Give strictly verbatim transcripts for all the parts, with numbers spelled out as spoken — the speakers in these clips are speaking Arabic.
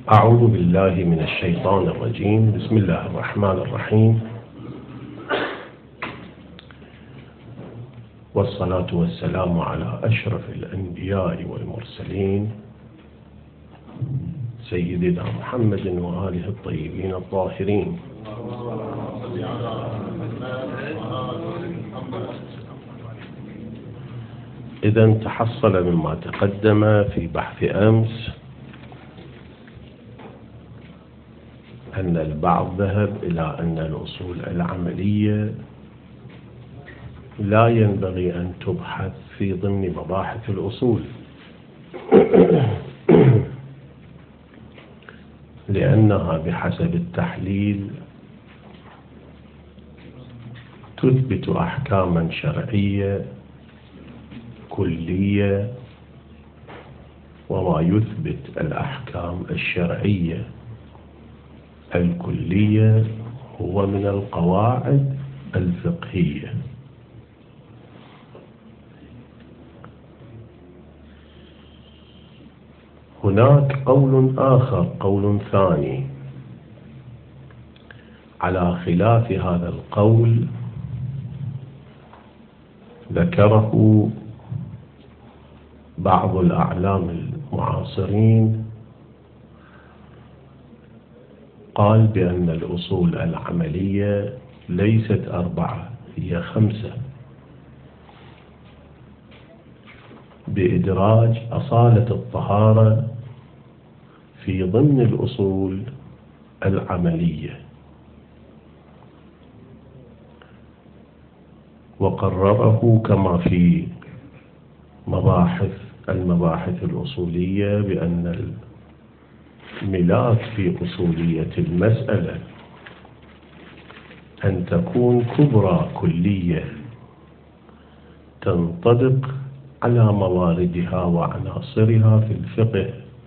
أعوذ بالله من الشيطان الرجيم. بسم الله الرحمن الرحيم، والصلاة والسلام على أشرف الأنبياء والمرسلين سيدنا محمد وآله الطيبين الطاهرين. إذا تحصل مما تقدم في بحث أمس أن البعض ذهب إلى أن الأصول العملية لا ينبغي أن تبحث في ضمن مباحث الأصول، لأنها بحسب التحليل تثبت أحكاما شرعية كلية، وما يثبت الأحكام الشرعية الكلية هو من القواعد الفقهية. هناك قول آخر، قول ثاني على خلاف هذا القول ذكره بعض الأعلام المعاصرين، قال بأن الأصول العملية ليست أربعة، هي خمسة، بإدراج أصالة الطهارة في ضمن الأصول العملية، وقرره كما في مباحث المباحث الأصولية بأن الملاك في أصولية المسألة أن تكون كبرى كلية تنطبق على مواردها وعناصرها في الفقه،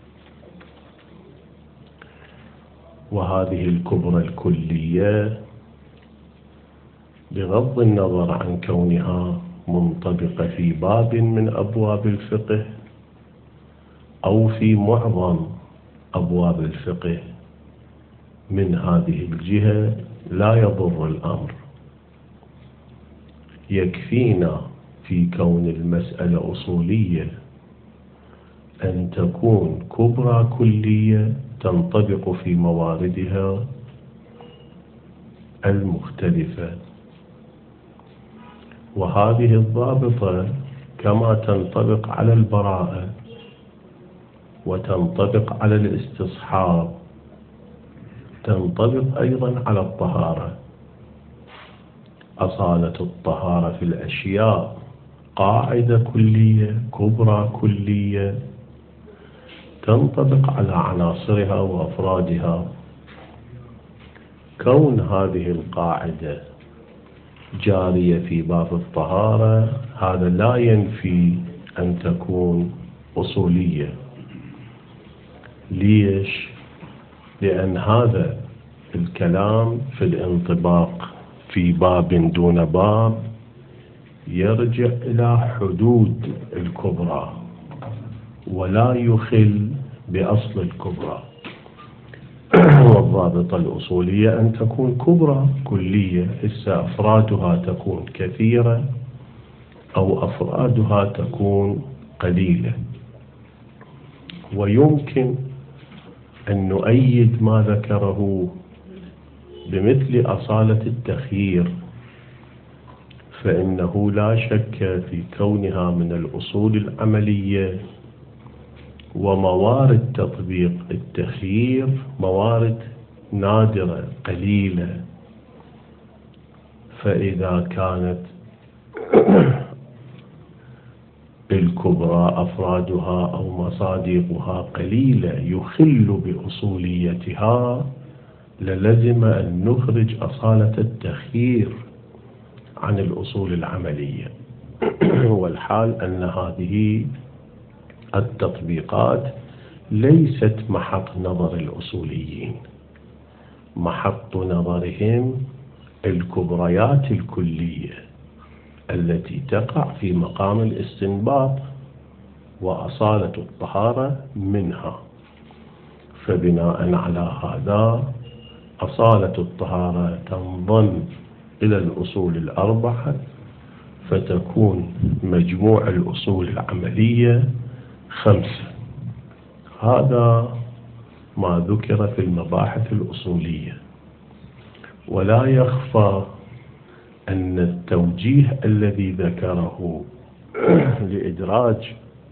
وهذه الكبرى الكلية بغض النظر عن كونها منطبقة في باب من أبواب الفقه أو في معظم أبواب الفقه، من هذه الجهة لا يضر الأمر. يكفينا في كون المسألة أصولية أن تكون كبرى كلية تنطبق في مواردها المختلفة، وهذه الضابطة كما تنطبق على البراءة وتنطبق على الاستصحاب تنطبق أيضا على الطهارة. أصالة الطهارة في الأشياء قاعدة كلية كبرى كلية تنطبق على عناصرها وأفرادها. كون هذه القاعدة جارية في باب الطهارة هذا لا ينفي أن تكون أصولية. ليش؟ لأن هذا الكلام في الانطباق في باب دون باب يرجع إلى حدود الكبرى ولا يخل بأصل الكبرى. والضابطة الأصولية أن تكون كبرى كلية، إذا أفرادها تكون كثيرة أو أفرادها تكون قليلة. ويمكن أن نؤيد ما ذكره بمثل أصالة التخيير، فإنه لا شك في كونها من الأصول العملية، وموارد تطبيق التخيير موارد نادرة قليلة. فإذا كانت الكبرى أفرادها أو مصادقها قليلة يخل بأصوليتها، للزم أن نخرج أصالة التخيير عن الأصول العملية. والحال أن هذه التطبيقات ليست محط نظر الأصوليين، محط نظرهم الكبريات الكلية التي تقع في مقام الاستنباط وأصالة الطهارة منها. فبناء على هذا أصالة الطهارة تنضم إلى الأصول الأربعة، فتكون مجموع الأصول العملية خمسة. هذا ما ذكر في المباحث الأصولية. ولا يخفى أن التوجيه الذي ذكره لإدراج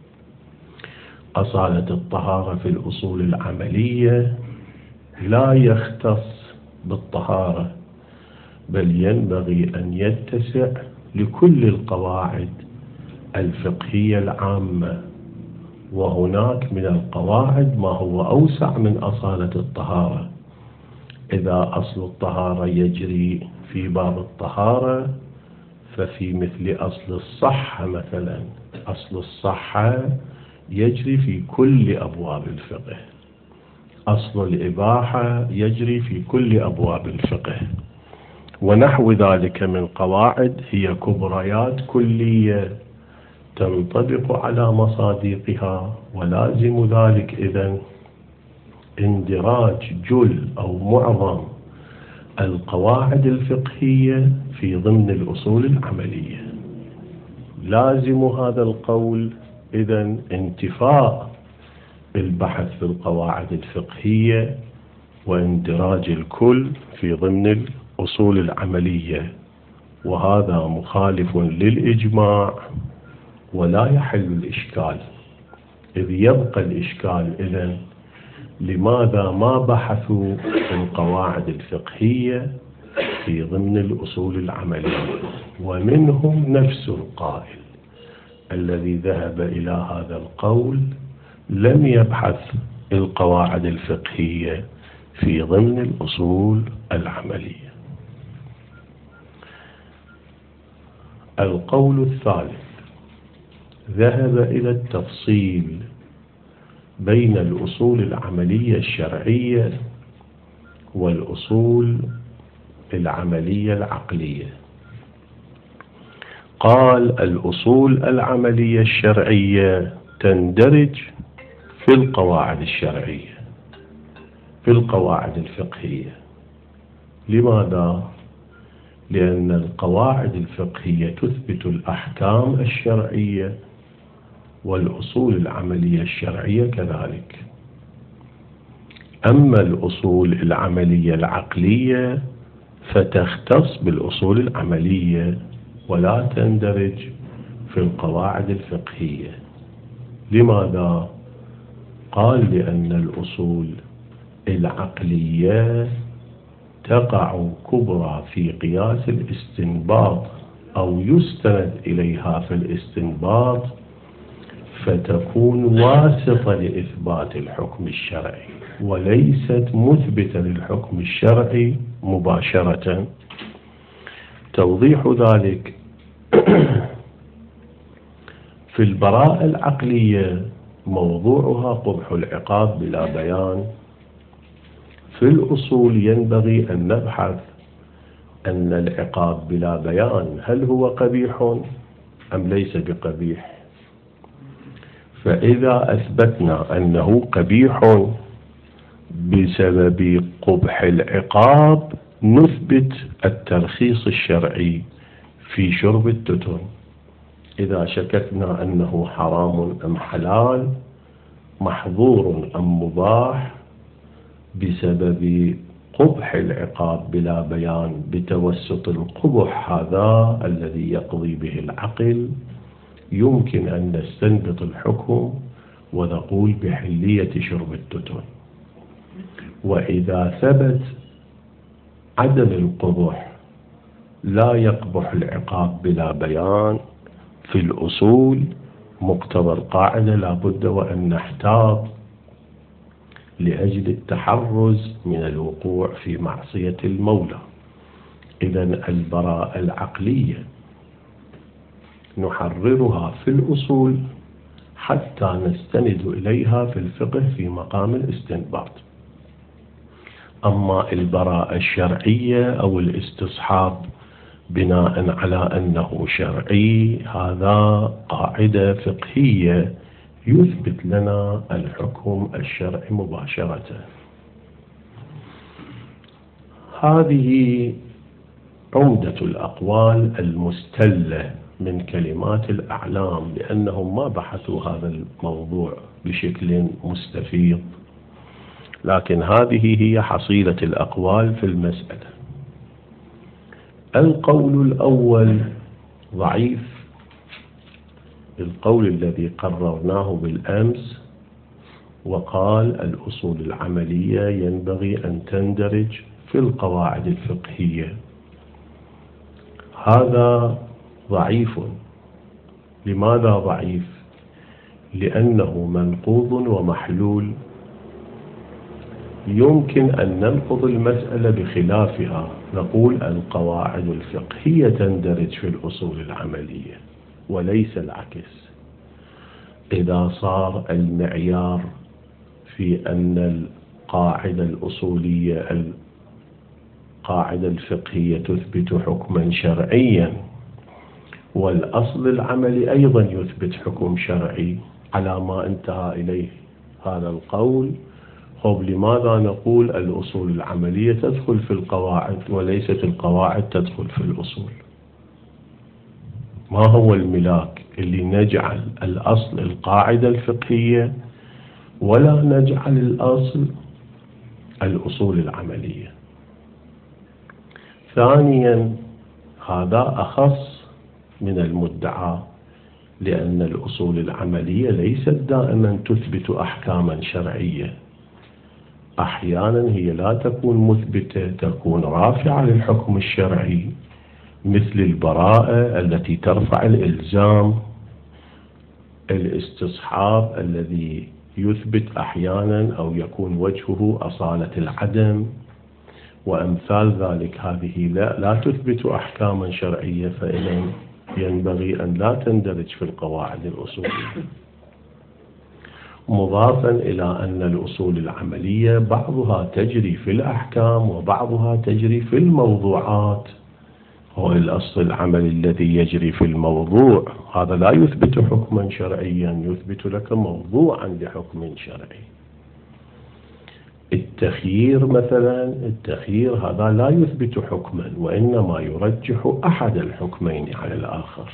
أصالة الطهارة في الأصول العملية لا يختص بالطهارة، بل ينبغي أن يتسع لكل القواعد الفقهية العامة. وهناك من القواعد ما هو أوسع من أصالة الطهارة. إذا أصل الطهارة يجري في باب الطهارة، ففي مثل أصل الصحة مثلا، أصل الصحة يجري في كل أبواب الفقه، أصل الإباحة يجري في كل أبواب الفقه، ونحو ذلك من قواعد هي كبريات كلية تنطبق على مصادقها. ولازم ذلك إذن اندراج جل أو معظم القواعد الفقهية في ضمن الأصول العملية. لازم هذا القول إذن انتفاء البحث في القواعد الفقهية واندراج الكل في ضمن الأصول العملية، وهذا مخالف للإجماع ولا يحل الإشكال. إذ يبقى الإشكال إذن لماذا ما بحثوا في القواعد الفقهية في ضمن الأصول العملية؟ ومنهم نفس القائل الذي ذهب إلى هذا القول لم يبحث القواعد الفقهية في ضمن الأصول العملية. القول الثالث ذهب إلى التفصيل بين الأصول العملية الشرعية والأصول العملية العقلية. قال الأصول العملية الشرعية تندرج في القواعد الشرعية في القواعد الفقهية. لماذا؟ لأن القواعد الفقهية تثبت الأحكام الشرعية، والأصول العملية الشرعية كذلك. أما الأصول العملية العقلية فتختص بالأصول العملية ولا تندرج في القواعد الفقهية. لماذا؟ قال لأن الأصول العقلية تقع كبرى في قياس الاستنباط أو يستند إليها في الاستنباط، فتكون واسطة لإثبات الحكم الشرعي وليست مثبتة للحكم الشرعي مباشرة. توضيح ذلك في البراءة العقلية موضوعها قبح العقاب بلا بيان. في الأصول ينبغي أن نبحث أن العقاب بلا بيان هل هو قبيح أم ليس بقبيح. فإذا أثبتنا أنه قبيح بسبب قبح العقاب نثبت الترخيص الشرعي في شرب التتن. إذا شككنا أنه حرام أم حلال، محظور أم مباح، بسبب قبح العقاب بلا بيان بتوسط القبح هذا الذي يقضي به العقل، يمكن أن نستنبط الحكم ونقول بحلية شرب التتن. وإذا ثبت عدم القبح لا يقبح العقاب بلا بيان، في الأصول مقتضى القاعدة لابد وأن نحتاط لأجل التحرز من الوقوع في معصية المولى. إذن البراءة العقلية نحررها في الأصول حتى نستند إليها في الفقه في مقام الاستنباط. أما البراءة الشرعية أو الاستصحاب بناء على أنه شرعي، هذا قاعدة فقهية يثبت لنا الحكم الشرعي مباشرة. هذه عمدة الأقوال المستلة من كلمات الأعلام، لأنهم ما بحثوا هذا الموضوع بشكل مستفيض، لكن هذه هي حصيلة الأقوال في المسألة. القول الأول ضعيف، القول الذي قررناه بالأمس، وقال الأصول العملية ينبغي أن تندرج في القواعد الفقهية. هذا ضعيف. لماذا ضعيف؟ لأنه منقوض ومحلول. يمكن أن ننقض المسألة بخلافها، نقول القواعد الفقهية تندرج في الأصول العملية وليس العكس. إذا صار المعيار في أن القاعدة الأصولية القاعدة الفقهية تثبت حكما شرعيا، والأصل العملي أيضا يثبت حكم شرعي على ما انتهى إليه هذا القول، طب لماذا نقول الأصول العملية تدخل في القواعد وليست القواعد تدخل في الأصول؟ ما هو الملاك اللي نجعل الأصل القاعدة الفقهية ولا نجعل الأصل الأصول العملية؟ ثانيا، هذا أخص من المدعى، لأن الأصول العملية ليست دائما تثبت أحكاما شرعية. أحيانا هي لا تكون مثبتة، تكون رافعة للحكم الشرعي، مثل البراءة التي ترفع الإلزام، الاستصحاب الذي يثبت أحيانا أو يكون وجهه أصالة العدم، وأمثال ذلك. هذه لا, لا تثبت أحكاما شرعية، فإذا ينبغي أن لا تندرج في القواعد الأصولية. مضافا إلى أن الأصول العملية بعضها تجري في الأحكام وبعضها تجري في الموضوعات. هو الأصل العملي الذي يجري في الموضوع هذا لا يثبت حكما شرعيا، يثبت لك موضوعا لحكم شرعي. التخيير مثلا، التخيير هذا لا يثبت حكما، وإنما يرجح أحد الحكمين على الآخر.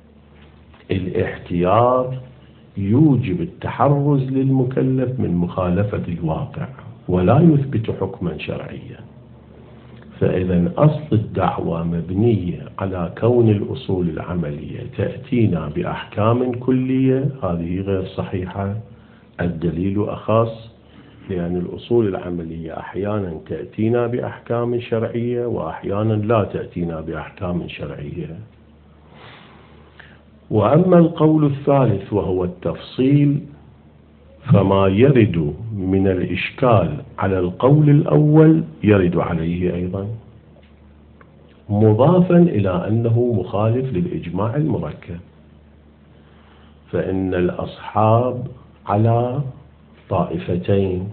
الاحتياط يوجب التحرز للمكلف من مخالفة الواقع ولا يثبت حكما شرعيا. فإذا أصل الدعوة مبنية على كون الأصول العملية تأتينا بأحكام كلية، هذه غير صحيحة. الدليل أخص، لأن الأصول العملية أحيانا تأتينا بأحكام شرعية وأحيانا لا تأتينا بأحكام شرعية. وأما القول الثالث وهو التفصيل، فما يرد من الإشكال على القول الأول يرد عليه أيضا، مضافا إلى أنه مخالف للإجماع المركب. فإن الأصحاب على طائفتين،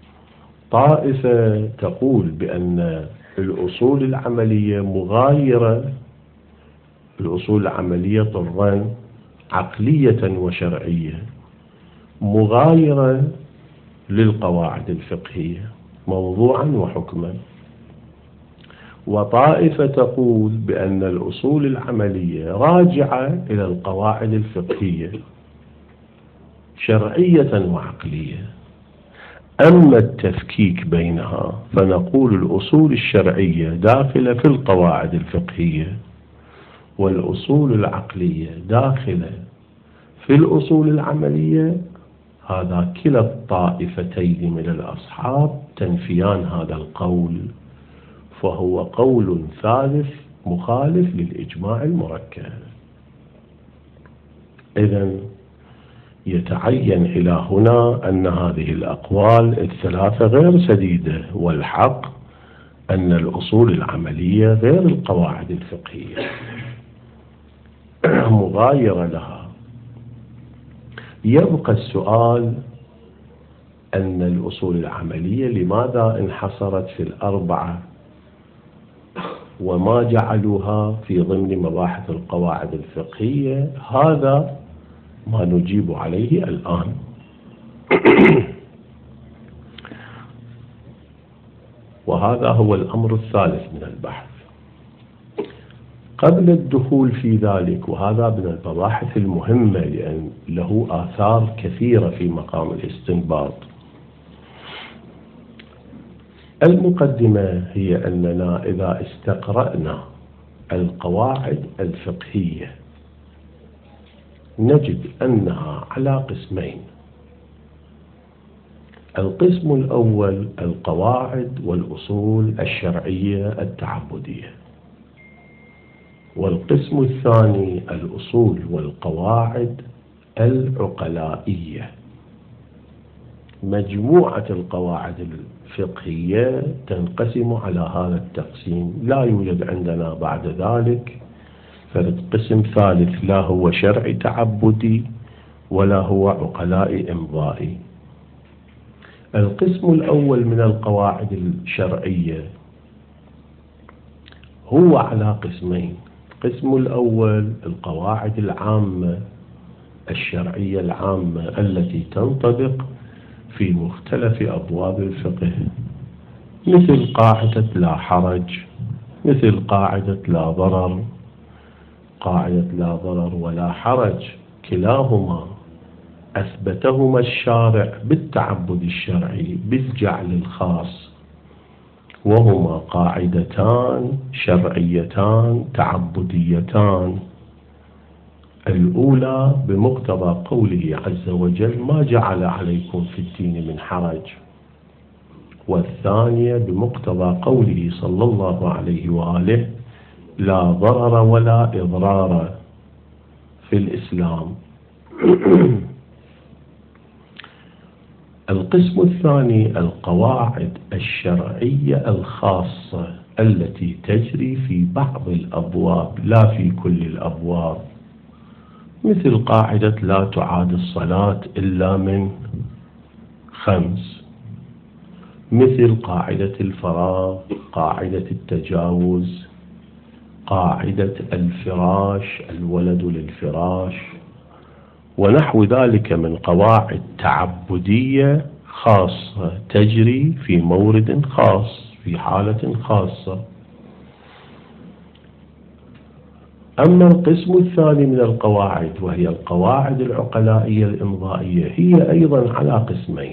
طائفة تقول بأن الأصول العملية مغايرة، الأصول العملية طرا عقلية وشرعية مغايرة للقواعد الفقهية موضوعا وحكما. وطائفة تقول بأن الأصول العملية راجعة إلى القواعد الفقهية شرعية وعقلية. أما التفكيك بينها فنقول الأصول الشرعية داخلة في القواعد الفقهية، والأصول العقلية داخلة في الأصول العملية. هذا كلا الطائفتين من الأصحاب تنفيان هذا القول، فهو قول ثالث مخالف للإجماع المركب. إذن يتعين إلى هنا أن هذه الأقوال الثلاثة غير سديدة، والحق أن الأصول العملية غير القواعد الفقهية مغايرة لها. يبقى السؤال أن الأصول العملية لماذا انحصرت في الأربعة وما جعلوها في ضمن مباحث القواعد الفقهية؟ هذا ما نجيب عليه الآن. وهذا هو الأمر الثالث من البحث. قبل الدخول في ذلك، وهذا من المباحث المهمة لأن له آثار كثيرة في مقام الاستنباط، المقدمة هي أننا إذا استقرأنا القواعد الفقهية نجد أنها على قسمين. القسم الأول القواعد والأصول الشرعية التعبدية، والقسم الثاني الأصول والقواعد العقلائية. مجموعة القواعد الفقهية تنقسم على هذا التقسيم، لا يوجد عندنا بعد ذلك فرد قسم ثالث، لا هو شرعي تعبدي ولا هو عقلائي إمضائي. القسم الأول من القواعد الشرعية هو على قسمين. القسم الأول القواعد العامة الشرعية العامة التي تنطبق في مختلف أبواب الفقه، مثل قاعدة لا حرج، مثل قاعدة لا ضرر. قاعدة لا ضرر ولا حرج كلاهما أثبتهما الشارع بالتعبد الشرعي بالجعل الخاص، وهما قاعدتان شرعيتان تعبديتان. الأولى بمقتضى قوله عز وجل ما جعل عليكم في الدين من حرج، والثانية بمقتضى قوله صلى الله عليه وآله لا ضرر ولا إضرار في الإسلام. القسم الثاني القواعد الشرعية الخاصة التي تجري في بعض الأبواب لا في كل الأبواب، مثل قاعدة لا تعاد الصلاة إلا من خمس، مثل قاعدة الفراغ، قاعدة التجاوز، قاعدة الفراش، الولد للفراش، ونحو ذلك من قواعد تعبدية خاصة تجري في مورد خاص في حالة خاصة. أما القسم الثاني من القواعد وهي القواعد العقلائية الإمضائية، هي أيضا على قسمين.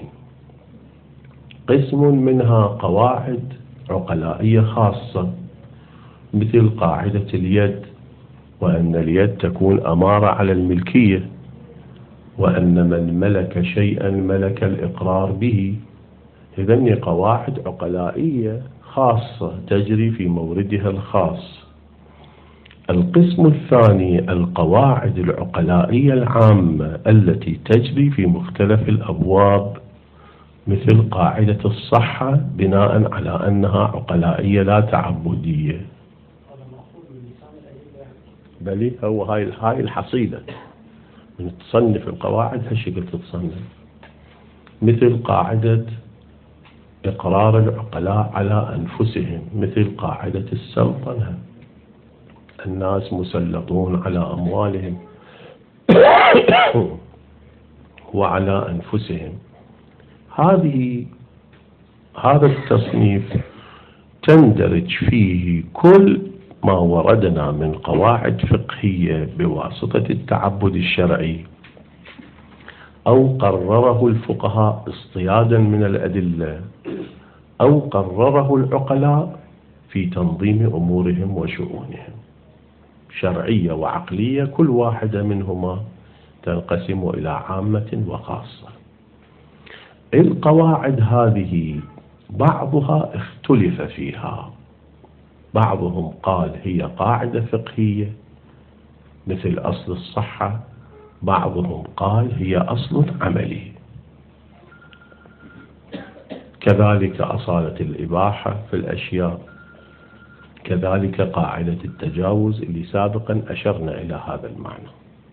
قسم منها قواعد عقلائية خاصة، مثل قاعدة اليد، وأن اليد تكون أمارة على الملكية، وأن من ملك شيئا ملك الإقرار به. إذن قواعد عقلائية خاصة تجري في موردها الخاص. القسم الثاني القواعد العقلائية العامة التي تجري في مختلف الأبواب، مثل قاعدة الصحة بناء على أنها عقلائية لا تعبدية. بل هو هاي هاي الحصيلة من تصنف القواعد هالشكل تتصنف، مثل قاعدة إقرار العقلاء على أنفسهم، مثل قاعدة السلطنة، الناس مسلطون على أموالهم وعلى أنفسهم. هذه هذا التصنيف تندرج فيه كل ما وردنا من قواعد فقهية بواسطة التعبد الشرعي أو قرره الفقهاء اصطيادا من الأدلة أو قرره العقلاء في تنظيم أمورهم وشؤونهم، شرعية وعقلية، كل واحدة منهما تنقسم إلى عامة وخاصة. القواعد هذه بعضها اختلف فيها، بعضهم قال هي قاعدة فقهية مثل أصل الصحة، بعضهم قال هي أصل عملي، كذلك أصالة الإباحة في الأشياء، كذلك قاعدة التجاوز اللي سابقا أشرنا إلى هذا المعنى.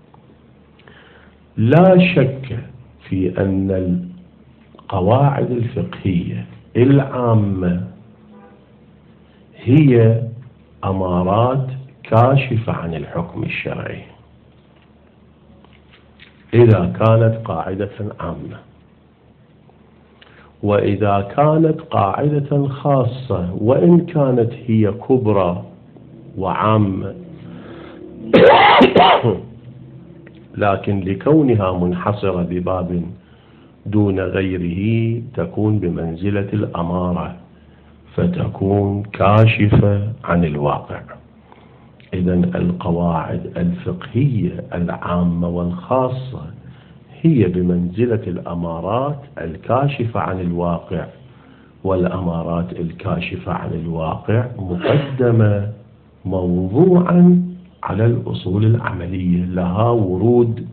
لا شك في أن القواعد الفقهية العامة هي أمارات كاشفة عن الحكم الشرعي. إذا كانت قاعدة عامة. وإذا كانت قاعدة خاصة وإن كانت هي كبرى وعامة لكن لكونها منحصرة بباب دون غيره تكون بمنزلة الأمارة، فتكون كاشفة عن الواقع. إذن القواعد الفقهية العامة والخاصة هي بمنزلة الأمارات الكاشفة عن الواقع، والأمارات الكاشفة عن الواقع مقدمة موضوعا على الأصول العملية، لها ورود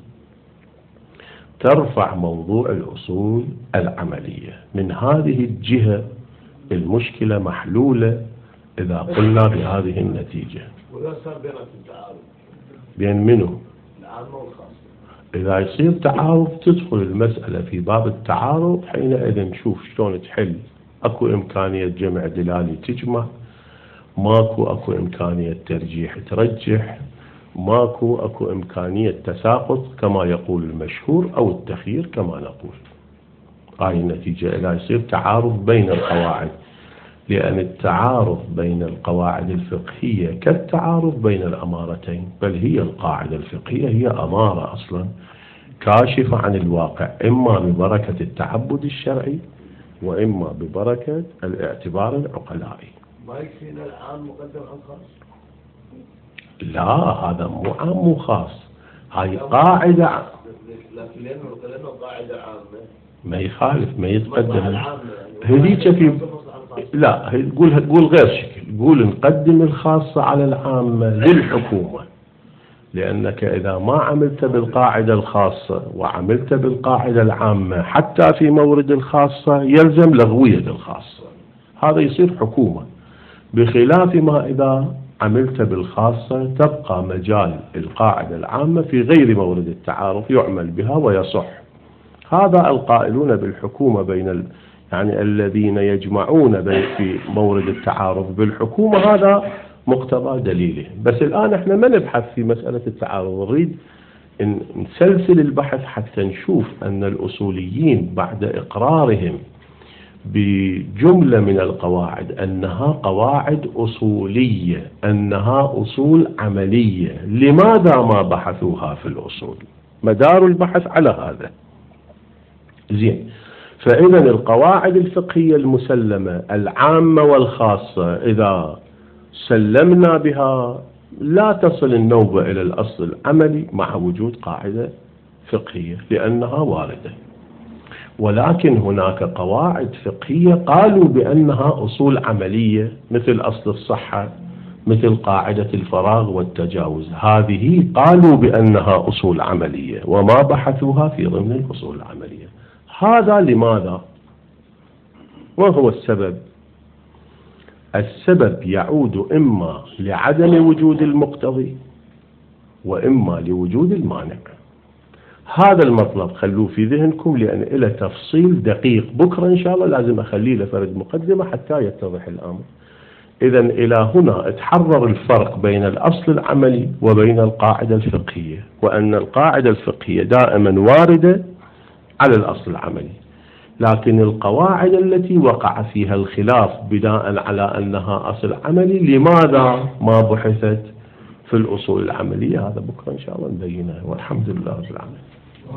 ترفع موضوع الأصول العملية. من هذه الجهة المشكلة محلولة إذا قلنا بهذه النتيجة. وإذا صار بينك التعارض بين منه؟ العامة والخاصة. إذا يصير تعارض تدخل المسألة في باب التعارض، حينئذ نشوف شلون تحل. أكو إمكانية جمع دلالي تجمع، ماكو أكو إمكانية ترجيح ترجح، ماكو أكو إمكانية تساقط كما يقول المشهور أو التخيير كما نقول. هاي النتيجة إذا يصير تعارض بين القواعد، لأن التعارض بين القواعد الفقهية كالتعارض بين الأمارتين، بل هي القاعدة الفقهية هي أمارة أصلا كاشفة عن الواقع، إما ببركة التعبد الشرعي وإما ببركة الاعتبار العقلائي. ما يكفينا العام مقدم عن خاص؟ لا، هذا مو عام مو خاص، هاي قاعدة. لكن لأنه قاعدة عامة ما يخالف، ما يتقدم هذيك في. لا، تقول تقول غير شكل، تقول نقدم الخاصة على العامة للحكومة، لأنك إذا ما عملت بالقاعدة الخاصة وعملت بالقاعدة العامة حتى في مورد الخاصة يلزم لغوية الخاصة، هذا يصير حكومة. بخلاف ما إذا عملت بالخاصة تبقى مجال القاعدة العامة في غير مورد التعارض يعمل بها ويصح. هذا القائلون بالحكومة بين ال... يعني الذين يجمعون بين في مورد التعارض بالحكومة، هذا مقتضى دليله. بس الآن احنا ما نبحث في مسألة التعارض، نريد إن نسلسل البحث حتى نشوف أن الأصوليين بعد إقرارهم بجملة من القواعد أنها قواعد أصولية، أنها أصول عملية، لماذا ما بحثوها في الأصول؟ مدار البحث على هذا. زين، فإذا القواعد الفقهية المسلمة العامة والخاصة إذا سلمنا بها لا تصل النوبة إلى الأصل العملي مع وجود قاعدة فقهية لأنها واردة. ولكن هناك قواعد فقهية قالوا بأنها أصول عملية، مثل أصل الصحة، مثل قاعدة الفراغ والتجاوز، هذه قالوا بأنها أصول عملية وما بحثوها في ضمن الأصول العملية. هذا لماذا؟ ما هو السبب؟ السبب يعود إما لعدم وجود المقتضي وإما لوجود المانع. هذا المطلب خلوه في ذهنكم، لأن إلى تفصيل دقيق بكرة إن شاء الله لازم أخليه لفرد مقدمة حتى يتضح الأمر. إذا إلى هنا اتحرر الفرق بين الأصل العملي وبين القاعدة الفقهية، وأن القاعدة الفقهية دائما واردة على الأصل العملي، لكن القواعد التي وقع فيها الخلاف بناء على أنها أصل عملي لماذا ما بحثت في الأصول العملية؟ هذا بكرة إن شاء الله نبينه، والحمد لله رب العالمين.